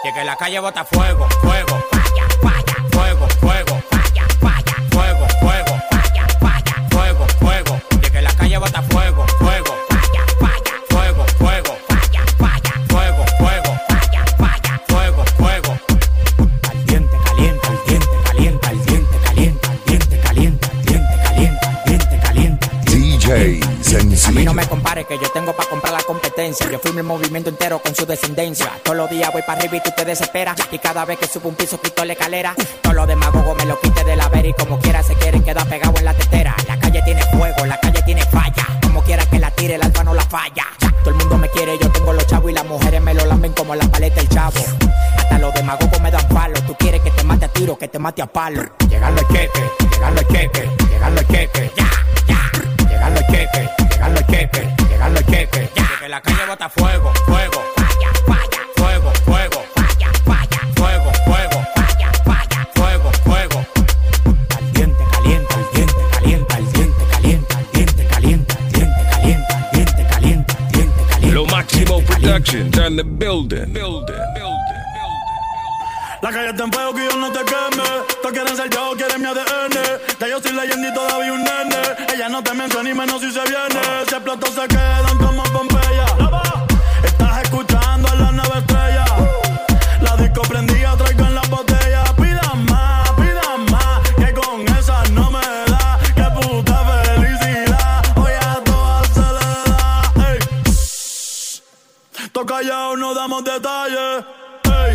Y es que la calle bota fuego, fuego, falla, falla, fuego, fuego, falla, falla, fuego, fuego, falla, falla, fuego, fuego. Y es que la calle bota fuego, fuego, falla, falla, fuego, fuego, falla, falla, fuego, fuego, falla, falla, fuego, fuego. Al diente calienta, al diente calienta, al diente calienta, al diente calienta, al diente calienta, al diente calienta. DJ Sencillo. A mí no me compare que yo tengo para comprar la competencia. Yo firmo el movimiento entero con su descendencia. Todos los días voy para arriba y tú te desesperas. Y cada vez que subo un piso quito la escalera. Todos los demagogos me lo quite de la vera. Y como quiera se quieren quedar pegados en la tetera. La calle tiene fuego, la calle tiene falla. Como quiera que la tire, el alfa no la falla. Todo el mundo me quiere, yo tengo los chavos. Y las mujeres me lo lamben como la paleta del chavo. Hasta los demagogos me dan palo. Tú quieres que te mate a tiro, que te mate a palo. Llegando el queque, llegando el queque, llegando el queque. Ya, ya. Llegando el queque, llegando el queque, llegando el queque. Ya. Que la calle bota fuego, fuego, falla, falla, fuego, fuego, falla, falla, fuego, fuego, falla, falla, fuego, fuego. Al diente calienta, al diente calienta, al diente calienta, al diente calienta, al diente calienta, al diente calienta, al diente calienta. Lo Máximo Productions on the building. La calle está en fuego que yo no te queme. Todos quieren ser yo, quieren mi ADN. Ya yo soy leyenda y todavía un nene. Ella no te menciona ni menos si se viene. Si explotó se quedan como Pompeya. Estás escuchando a las 9 estrellas. La disco prendida, traigo en las botellas. Pidan más, que con esa no me da. Que puta felicidad, hoy a todas se le da. Ey. Todos callados, no damos detalles. Ey.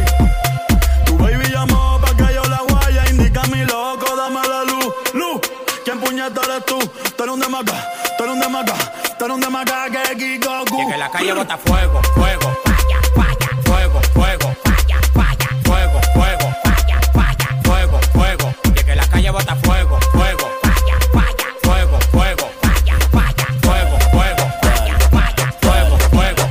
Baby llamó pa' que yo la guaya. Indica mi loco, dame la luz. Luz, ¿quién puñeta eres tú? Tú eres un demaca, tú eres un demaca, tú eres un demaca que Kiko Gu. Y es que la calle bota fuego, fuego, falla, falla, fuego, fuego, falla, falla, fuego, fuego, falla, falla, fuego, fuego. Y es que la calle bota fuego, fuego, falla, falla, fuego, fuego, falla, falla, fuego, fuego, falla, falla, fuego, fuego.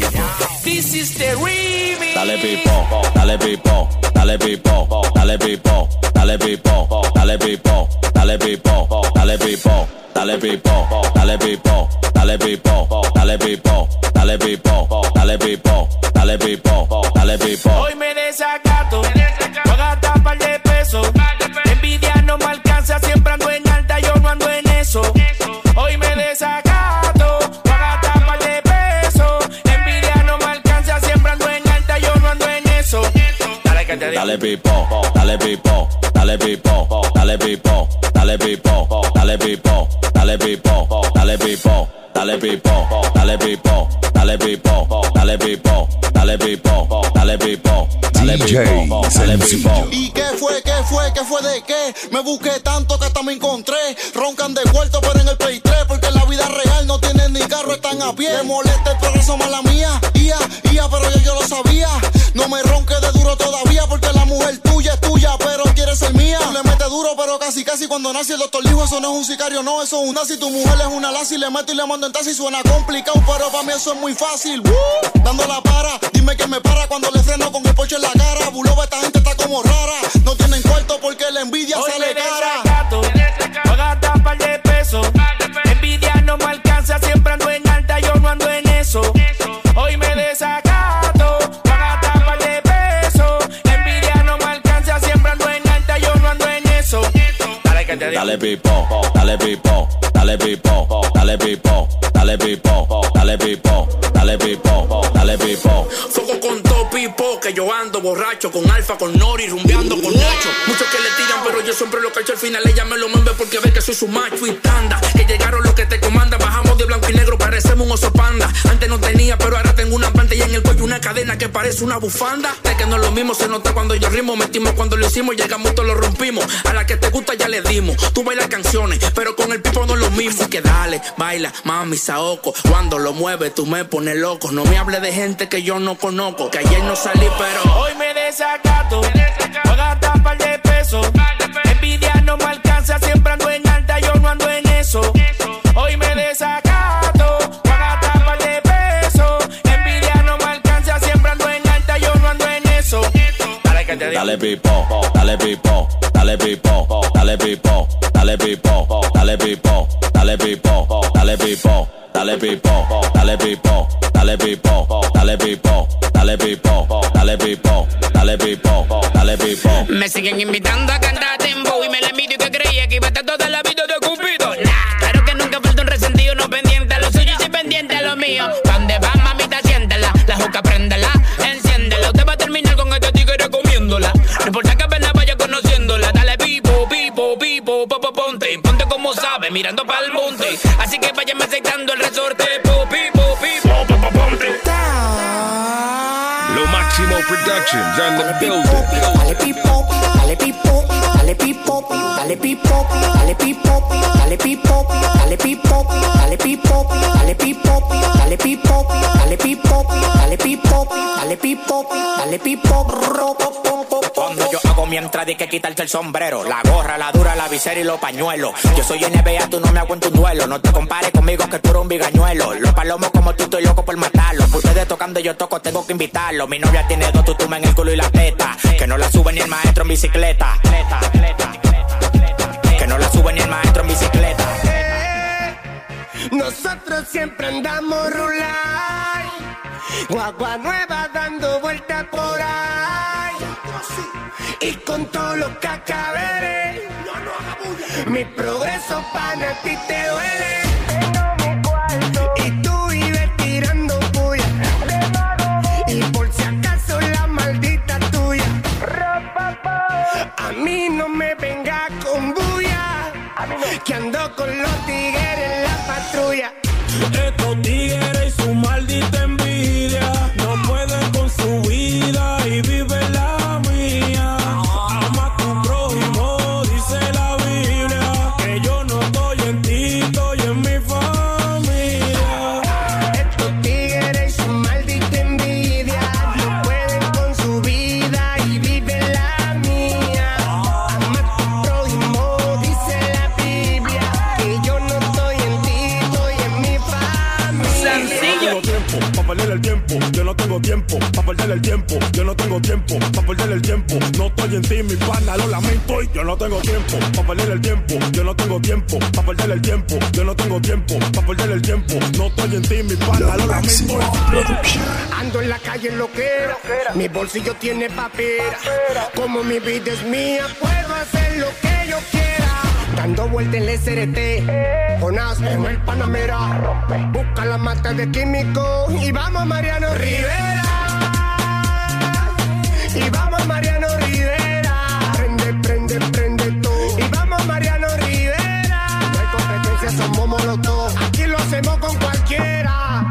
This is the remix. Dale pipo, dale pipo, dale pipo, dale pipo, dale pipo, dale pipo, dale pipo, dale pipo, dale pipo, dale pipo, dale pipo, dale pipo, dale pipo, dale pipo, dale pipo, dale pipo. Hoy me desacato, voy a gastar par de pesos. Envidia no me alcanza, siempre ando en alta, yo no ando en eso. Hoy me desacato, voy a gastar par de pesos. Envidia no me alcanza, siempre ando en alta, yo no ando en eso. Dale que te digo. Dale pipo, dale pipo, dale pipo, dale pipo, dale pipo, dale pipo, dale pipo, dale pipo, dale pipo, dale pipo, dale pipo, dale pipo, dale pipo, dale pipo, dale pipo, dale pipo. ¿Y qué fue? ¿Qué fue? ¿Qué fue de qué? Me busqué tanto que hasta me encontré. Roncan de cuarto pero en el Play 3. Porque en la vida real no tienen ni carro, están a pie. Me molesta el progreso, mala mía. Pero yo lo sabía. No me ronque de duro todavía. Porque la mujer tuya es tuya, pero quiere ser mía. Tú le metes duro, pero casi cuando nace el doctor dijo: eso no es un sicario, no, eso es un nazi. Tu mujer es una lazi, le meto y le mando en taxi. Suena complicado, pero para mí eso es muy fácil. Dando la para, dime que me para cuando le freno con el Porsche en la cara. Buloba, esta gente está como rara. No tienen cuarto porque la envidia hoy sale me cara. Desacato, voy a gastar par de pesos. Envidia no me alcanza, siempre ando en alta, yo no ando en eso. Hoy me desacato, voy a gastar par de pesos. Envidia no me alcanza, siempre ando en alta, yo no ando en eso. Dale que te digo. Dale pipo, dale pipo, dale pipo, dale pipo, dale pipo, dale pipo, dale pipo, dale pipo. Foco con todo pipo, que yo ando borracho con Alfa, con Nori, rumbeando con Nacho. Muchos que le tiran, pero yo siempre lo cacho. Al final ella me lo mueve porque ve que soy su macho y tanda. Que llegaron los que te comandan, bajamos de blanco y negro, parecemos un oso panda. Antes no tenía, pero ahora tengo una pantalla en el cuello, una cadena que parece una bufanda. De que no es lo mismo, se nota cuando yo rimo. Metimos cuando lo hicimos, llegamos, todos lo rompimos. A la que te gusta ya le dimos. Tú bailas canciones, pero con el pipo no es lo mismo. Así que dale, baila, mami, saoco. Cuando lo mueves, tú me pones loco. No me hables de gente que yo no conozco. Que ayer no salí, pero hoy me desacato, voy a gastar par de pesos. Envidia no me alcanza, siempre ando en alta, yo no ando en eso. Hoy me desacato, voy a gastar par de pesos. Envidia no me alcanza, siempre ando en alta, yo no ando en eso. Dale pipo, dale pipo, dale pipo, dale pipo, dale pipo, dale pipo, dale pipo, dale pipo, dale pipo, dale pipo, dale pipo, dale pipo, dale pipo, dale pipo, dale pipo, dale pipo. Me siguen invitando a cantar tempo y me la envidio que creía que iba a estar toda la vida de Cupido. Nah, claro que nunca falta un resentido, no pendiente a lo suyo y sí pendiente a lo mío. ¿Dónde va, mamita? Siéntela, la juca préndela, enciéndela. Usted va a terminar con este tigre comiéndola. No importa que apenas vaya conociéndola. Dale pipo, pipo, pipo, popo, ponte. Ponte como sabe, mirando pa'l monte. Así que váyame aceitando el resorte. Pipo, pipo, popo, ponte. Lo Máximo Productions on the building. Dale pipo, dale pipo, dale pipo, dale pipo, dale pipo, dale pipo, dale pipo, dale pipo, dale pipo, dale pipo, dale pipo, dale pipo, dale pipo, dale pipo, cuando yo hago mi entrada hay que quitarte el sombrero, la gorra, la dura, la visera y los pañuelos. Yo soy NBA, tú no me aguanto un duelo. No te compares conmigo que tú eres un bigañuelo. Los palomos como tú, estoy loco por matarlo. Ustedes tocando yo toco, tengo que invitarlo. Mi novia tiene dos tutumas en el culo y la teta, que no la sube ni el maestro en bicicleta. Que no la sube ni el maestro en bicicleta. Nosotros siempre andamos rular, guagua nueva dando vueltas por ahí. Y con todo lo que acabé, mi progreso pana a ti te duele. Y tú vives tirando puya, y por si acaso la maldita tuya. A mí no me venga con bulla, que ando con los tigres en la patrulla. Estos tigres y su maldita envidia no pueden con su vida y viven la mía. Ama a tu prójimo, dice la Biblia, que yo no estoy en ti, estoy en mi familia. Estos tigres y su maldita envidia no pueden con su vida y viven la mía. Ama a tu prójimo, dice la Biblia, que yo no estoy en ti, estoy en mi familia. Sencillo. Pa' perder el tiempo, yo no tengo tiempo, pa' perder el tiempo, yo no tengo tiempo, pa' perder el tiempo, no estoy en ti, mi pana, lo lamento y yo no tengo tiempo, pa' perder el tiempo, yo no tengo tiempo, pa' perder el tiempo, yo no tengo tiempo, pa' perder el tiempo, no estoy en ti, mi pana, lo lamento. Ando en la calle loquera, mi bolsillo tiene papera, como mi vida es mía, puedo hacer lo que yo quiera. Dando vuelta en el SRT, Jonás en el Panamera, busca la mata de químico y vamos Mariano Rivera. Y vamos Mariano Rivera. Prende, prende, prende todo. Y vamos Mariano Rivera. No hay competencia, somos molotov. Aquí lo hacemos con cualquiera.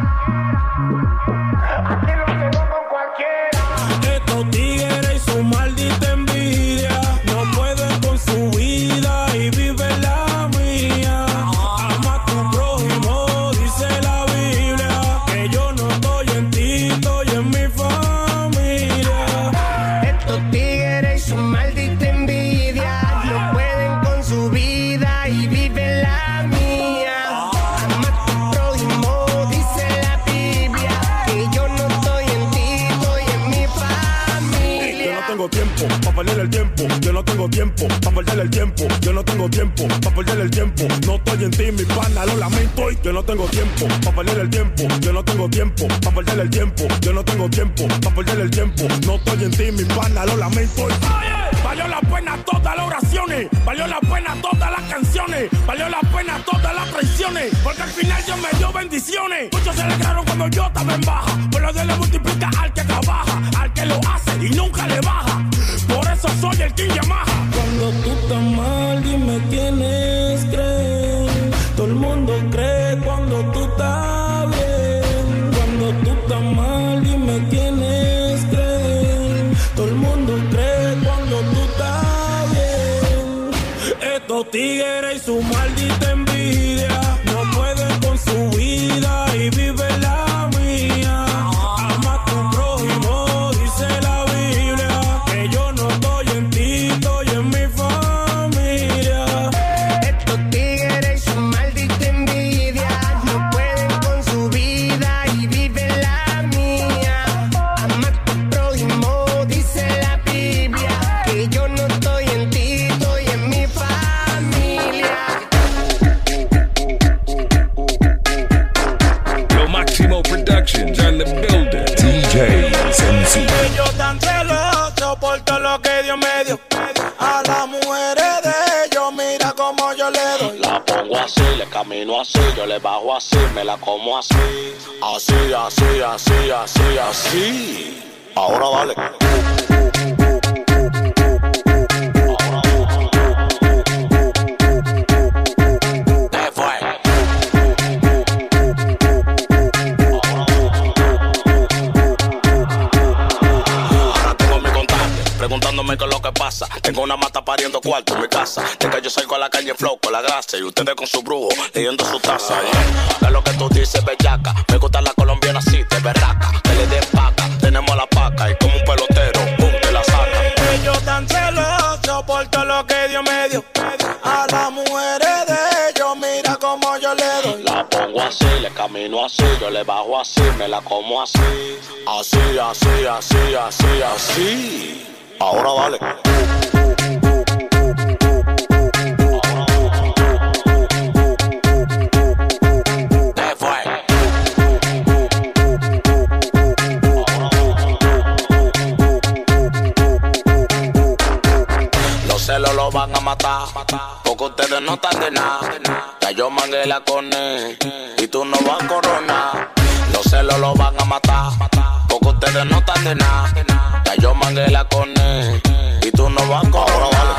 Aquí lo hacemos con cualquiera. Estos tigres y su maldita envidia no pueden con su vida y viven la mía. Ama a tu prójimo, dice la Biblia, que yo no estoy en ti, estoy en mi familia. Estos tigres y su maldita envidia no pueden con su vida y viven la mía. Ama a tu prójimo, dice la Biblia, que yo no estoy en ti, estoy en mi familia. Yo no tengo tiempo pa' perder el tiempo, yo no tengo tiempo pa' perder el tiempo, yo no tengo tiempo pa' perder el tiempo, no estoy en ti, mi pana, lo lamento y yo no tengo tiempo pa' perder el tiempo, yo no tengo tiempo pa' perder el tiempo, yo no tengo tiempo pa' perder el tiempo, no estoy en ti, mi pana, lo lamento. Oye, valió la pena todas las oraciones, valió la pena todas las canciones, valió la pena todas las traiciones, porque al final Dios me dio bendiciones. Muchos se alegraron cuando yo estaba en baja, pero Dios le multiplica al que trabaja, al que lo hace y nunca le baja. Por eso soy el King Yamaha. Cuando tú estás mal, dime quiénes creen. Todo el mundo cree cuando tú estás bien. Cuando tú estás mal, dime quiénes creen. Todo el mundo cree cuando tú estás bien. Estos tigres y su maldita envidia no pueden con su vida y viven la mía. Ama a tu prójimo, dice la Biblia, que yo no estoy en ti, estoy en mi familia. Estos tigres y su maldita envidia no pueden con su vida y viven la mía. Ama a tu prójimo, dice la Biblia, soporto lo que Dios me dio. A las mujeres de ellos, mira como yo le doy. La pongo así, le camino así, yo le bajo así, me la como así. Así, así, así, así, así. Ahora dale. Preguntándome qué es lo que pasa. Tengo una mata pariendo cuarto en mi casa. De que yo salgo a la calle en flow con la grasa y ustedes con su brujo leyendo su taza. ¿Qué es lo que tú dices, bellaca? Me gusta la colombiana así, de berraca. Que le den paca, tenemos la paca y como un pelotero, pum, te la saca. Ellos tan celosos por todo lo que Dios me dio. A las mujeres de ellos, mira como yo le doy. La pongo así, le camino así, yo le bajo así, me la como así. Así, así, así, así, así. Ahora dale. Los celos lo van a matar, porque ustedes no están de nada. Ya yo mangué la corné y tú no vas a coronar. Los celos lo van a matar, porque ustedes no están de nada. Ya yo mangué la corné y tú no vas a coronar.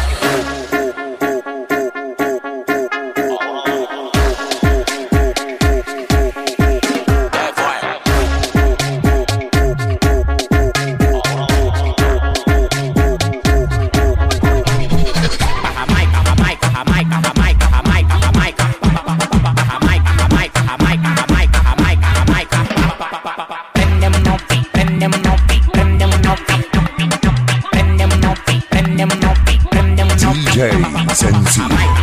Sensi.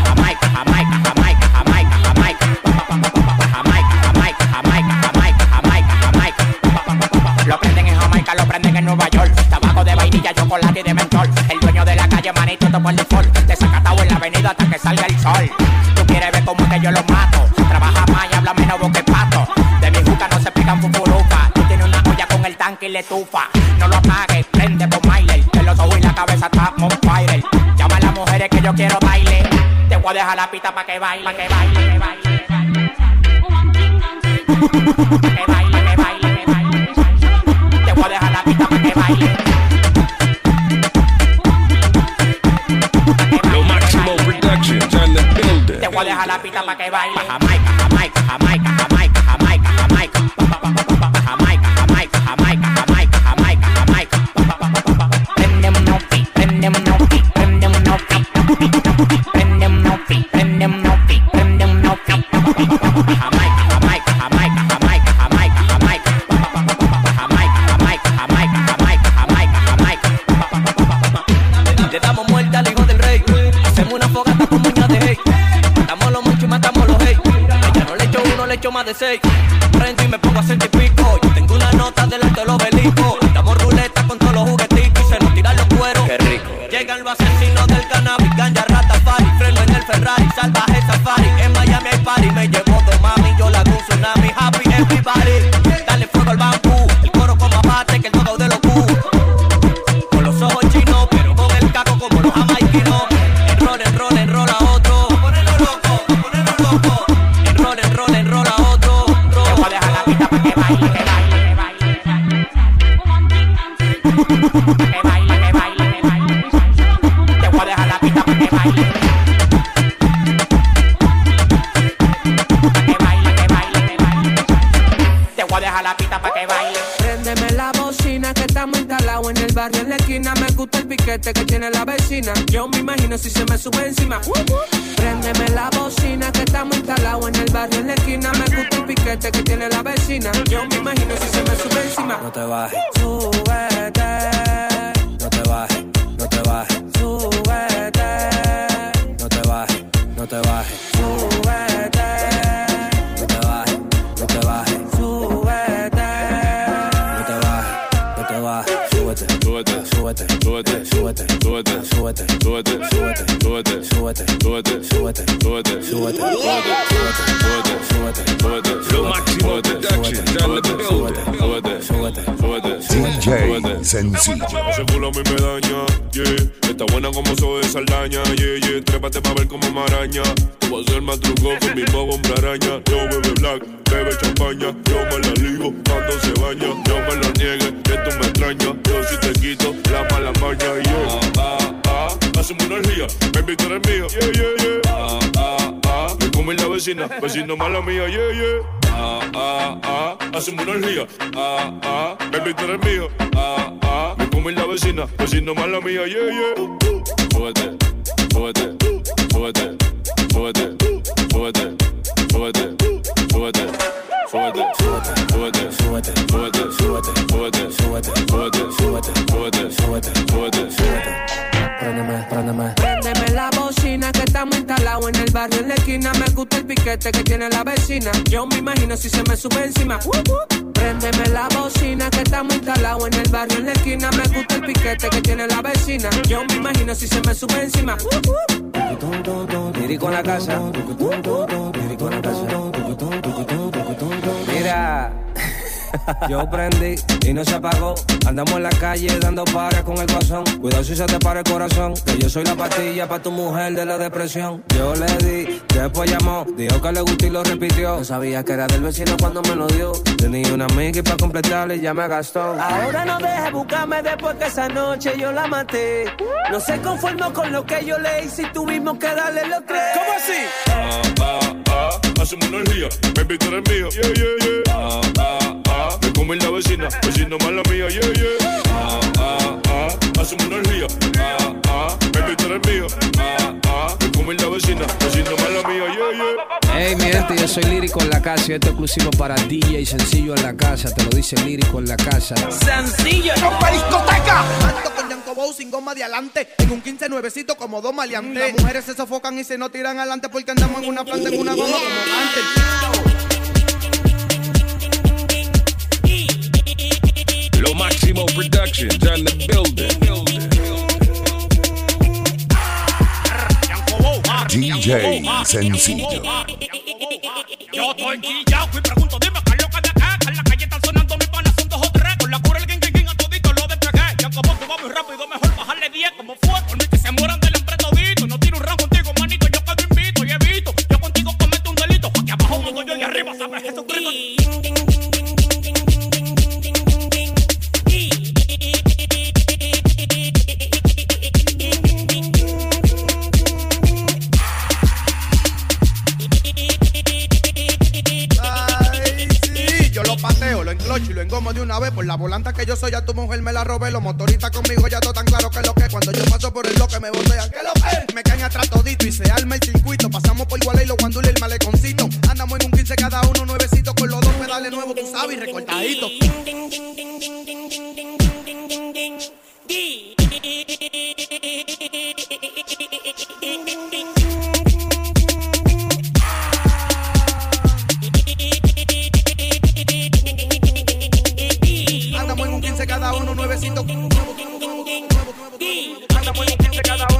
Lo prenden en Jamaica, lo prenden en Nueva York. Tabaco de vainilla, chocolate y de mentol. El dueño de la calle, manito, todo por default. Desacatado en la avenida hasta que salga el sol. Tú quieres ver cómo es que yo lo mato. Trabaja más y habla menos boca que pato. De mi juca no se pegan fufurufa. Tú tienes una olla con el tanque y le tufa. No lo apagues, prende por Miley. Que los ojos y la cabeza está on fire. Llama a las mujeres que yo quiero baile. Te voy a dejar la pista pa' que baile, pa' que baile, que baile. Que baile, que baile, que baile. Te voy a dejar la pista pa' que baile. Lo Máximo Productions on the building. Te voy a dejar la pista pa' que baile. Jamaica, Jamaica, Jamaica, Jamaica, Jamaica, Jamaica. Jamaica, Jamaica, Jamaica, Jamaica, Jamaica, Jamaica. Prendem no pi, prendem no pi, prendem no pi. Prendem no pi, prendem no pi, prendem no pi. Jamaica, Jamaica, Jamaica, Jamaica, Jamaica, Jamaica. Jamaica, Jamaica, Jamaica, Jamaica, Jamaica, Jamaica. Le damos muerte al hijo del rey. Hacemos una fogata con moña de hey. Matamos los muchos y matamos los hey. Ella no le echo uno, le echo más de 6. Prendo y me pongo a hacer típico. Yo tengo una nota delante de los obeliscos. Damos ruleta con todos los juguetitos y se nos tiran los cueros. Qué rico. Llegan los asesinos del cannabis, ganja, Rastafari. Freno en el Ferrari, salvaje safari. En Miami hay party, me llevo dos mami. Yo la hago un tsunami, happy everybody. Dale fuego al bambú, el coro como abate que el todo de los Q. Con los ojos chinos, pero con el caco como los jamaiquinos. Enrola a otro. Ponelo loco, ponelo loco. Enrola a otro. Te voy a dejar la pista pa' que baile, que baile, que baile. Que baile, que baile, que baile. Te voy a dejar la pista pa' que baile. Que baile, que baile, que baile. Te voy a dejar la pista pa' que baile. Préndeme la bocina que estamos instalados en el barrio en la esquina. Me gusta el piquete que tiene la vecina. Yo me imagino si se me sube encima. Préndeme la bocina que estamos instalados en el barrio en la esquina. Me gusta el piquete que tiene la vecina. Yo me imagino si se me sube encima. No te bajes, Súbete, no te bajes, no te bajes, súbete, no te bajes, no te bajes, súbete, no te bajes, no te bajes, súbete. no te bajes, no te bajes, súbete, súbete, súbete, súbete, súbete, súbete, súbete, súbete, súbete, súbete, súbete, súbete, súbete, súbete, súbete, lo máximo production, dale DJ Sencillo. Ese culo a mí me daña, yeah. Está buena como soy de Saldaña, yeah, yeah. Trépate pa' ver como maraña. Tú vas a ser más truco con mi bobo hombre araña. Yo bebe black, bebe champaña. Yo me la ligo cuando se baña. Yo me lo niegue, que tú me extrañas. Yo si te quito la mala maña. Y yo, hacemos una energía, baby, tú eres mía, yeah, yeah, yeah. Me come la vecina, vecino mala mía, yeah, yeah. Hacemos una energía, baby, tú eres mía, me come la vecina, vecino mala mía, yeah, yeah. Súbete, súbete, súbete, súbete, súbete, súbete, súbete, súbete, súbete, súbete, súbete, súbete, súbete, súbete, súbete, súbete, súbete, súbete. Préndeme la bocina que estamos instalados en el barrio en la esquina. Me gusta el piquete que tiene la vecina. Yo me imagino si se me sube encima. Préndeme la bocina que estamos instalados en el barrio en la esquina. Me gusta el piquete que tiene la vecina. Yo me imagino si se me sube encima. Lírico en la casa. Lírico en la casa. Mira, yo prendí y no se apagó. Andamos en la calle dando pares con el corazón. Cuidado si se te para el corazón, que yo soy la pastilla para tu mujer de la depresión. Yo le di, después llamó, dijo que le gustó y lo repitió. No sabía que era del vecino cuando me lo dio. Tenía una amiga y para completarle ya me gastó. Ahora no dejes buscarme después que esa noche yo la maté. No se conformó con lo que yo le hice y tuvimos que darle los tres. ¿Cómo así? Hacemos una energía, baby, tú eres mía, yeah, yeah, yeah. Me come la vecina, vecino mala mía, yeah, yeah. Hacemos una energía, baby, tú eres mía, me come la vecina, vecino mala mía, yeah, yeah. Hey, mi gente, yo soy Lírico en la casa y esto es exclusivo para DJ Sencillo en la casa. Te lo dice Lírico en la casa. ¡Sencillo! ¡Rompe discoteca! Alto con Yanko Bow sin goma de adelante. En un 15 nuevecito como dos maleantes. Las mujeres se sofocan y se nos tiran adelante porque andamos en una planta en una goma como antes. Lo máximo production, done the building. DJ Sencillo. Yo estoy quillao y pregunto, dime qué es lo que de acá. En la calle están sonando mis panas, son 2 o 3. Con la cura el guin a todito lo despegué. Ya como tú vas muy rápido, mejor bajarle 10 como fue. Por mí que se mueran del hambre todito. No tiro un round contigo, manito, yo que te invito y evito. Yo contigo cometo un delito. Aquí abajo mudo yo y arriba sabe Jesucristo. Lo enclocho y lo engomo de una vez. Por la volanta que yo soy, a tu mujer me la robé. Los motoristas conmigo ya todo tan claro que lo que. Cuando yo paso por el bloque me botean. ¿Qué lo que? Me caen atrás todito y se arma el circuito. Pasamos por Gualey, los guandules y el maleconcito. Andamos en un 15 cada uno, nuevecito. Con los 2 pedales nuevos, tú sabes, y recortadito. Andamos en un 15 cada uno, nuevecito. Andamos en un 15 cada uno.